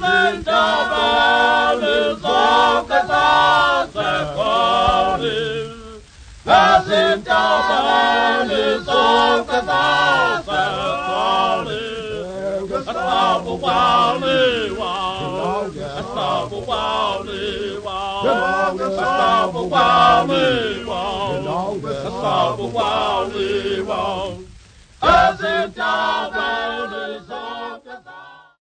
xin chào bạn do cái ta sẽ có đi. Xin chào bạn do cái ta sẽ có đi. Ta不把你忘，ta不把你忘，ta不把你忘，ta不把你忘。xin chào bạn